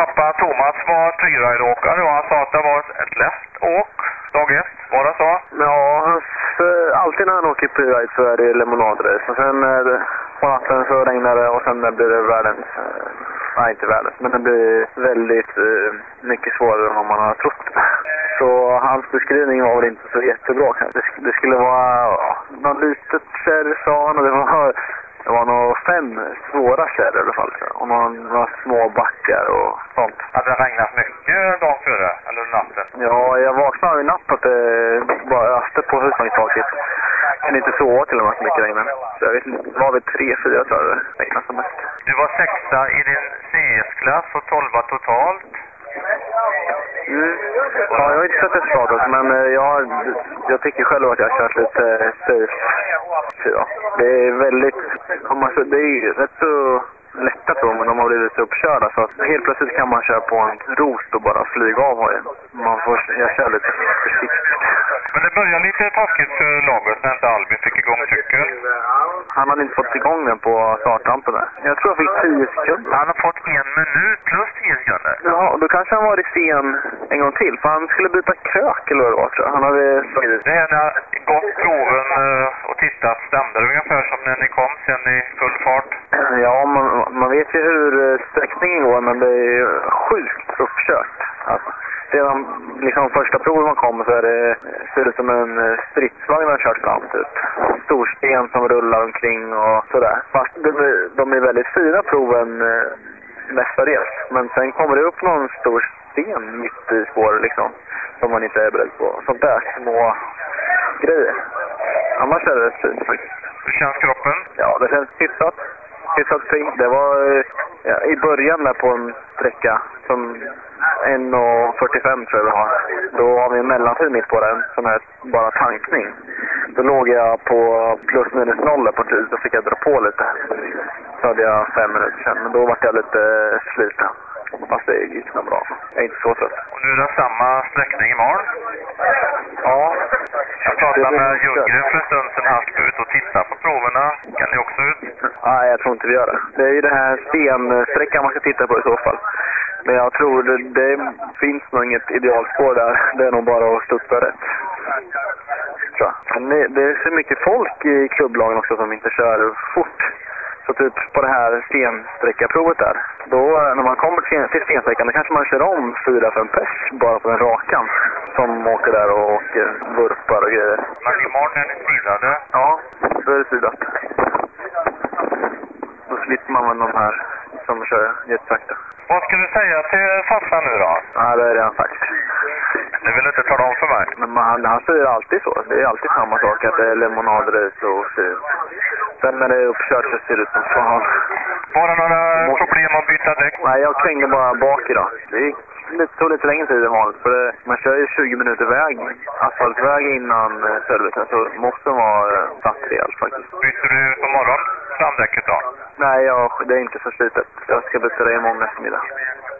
pappa Thomas var freeride-åkare och han sa att det var ett lätt åk dag 1. Var det så? Ja, alltid när han åker freeride så är det lemonadrace. Och sen på natten så regnar det och sen blir det världens... Nej, inte världens, men det blir väldigt mycket svårare än vad man har trott. Så hans beskrivning var väl inte så jättebra kanske. Det skulle vara något litet kärr, sa han, och det var nog 5 svåra kärr i alla fall. Och några små backar och sånt. Hade det regnat mycket dagen före, eller natten? Ja, jag vaknade i natt att det bara öste på husvagnstaket. Jag kunde inte sova till och med så mycket regn. Så jag vet inte, det var väl 3-4 tror jag det regnade som mest. Du var 6:a i din CS-klass och 12:a totalt. Ja, jag har inte sett resultatet, men jag tycker själv att jag har kört lite safe. Ja, det är väldigt... Det är rätt så lätta på, men de har blivit så uppkörda så att helt plötsligt kan man köra på en rost och bara flyga av hojen. Jag kör lite försiktigt. Men det började lite taskigt för laget när inte Albin fick igång cykeln. Han hade inte fått igång den på startrampen där. Jag tror jag fick 10 sekunder. Han har fått 1 minut plus 10 sekunder. Jaha, då kanske han varit sen en gång till. För han skulle byta krök eller vad det var, tror jag. Han hade... Det är när gått proven och tittat, stämde det ungefär som när ni kom sen i full fart? Ja, man vet ju hur sträckningen går, men det är sjukt uppkört. Alltså, redan liksom första proven man kommer så ser det som en stridsvagn har kört fram typ. Storsten som rullar omkring och sådär. Fast de är väldigt fina proven mestadels. Men sen kommer det upp någon stor sten mitt i spåret liksom. Som man inte är beredd på. Sånt där små grejer. Annars är det fint faktiskt. Hur känns kroppen? Ja, det känns hyfsat fint. Det var i början där på en sträcka som 1,45 tror jag vi har. Då har vi en mellantid mitt på den som är bara tankning. Då låg jag på plus minus 0 på tid. Då fick jag dra på lite. Så hade jag 5 minuter sedan. Men då var jag lite sliten. Fast det gick nog bra. Jag är inte så trött. Och nu är det samma sträckning imorgon? Ja. Jag pratade med Ljunggren för en stund sedan. Han ska ut och titta på proverna. Kan ni också ut? Nej, jag tror inte vi gör det. Det är ju den här stensträckan man ska titta på i så fall. Men jag tror det finns nog inget idealspår där. Det är nog bara att studsa rätt. Tror jag. Men det är så mycket folk i klubblagen också som inte kör fort. Så typ på det här stensträckaprovet där. Då när man kommer till stensträckan då kanske man kör om 4-5 pers bara på den rakan. Som åker där och åker vurpar och grejer. Men imorgon är ni sidade? Ja, då är det sidat. Då slipper man med de här som kör jättesakta. Vad ska du säga till farsan nu då? Ja, det är redan sagt. Du vill inte tala om för mig? Men han säger alltid så. Det är alltid samma sak att det är lemonadrace och fint. Sen när det är uppkört så ser det ut som fan. Var det några problem att byta däck? Nej, jag krängde bara bak idag. Det tog lite längre tid än vanligt. För man kör ju 20 minuter väg, asfaltväg innan servicen. Så måste man vara satt rejält faktiskt. Byter du på morgon framdäcket då? Nej, det är inte så slitet. Jag ska byta det imorgon eftermiddag.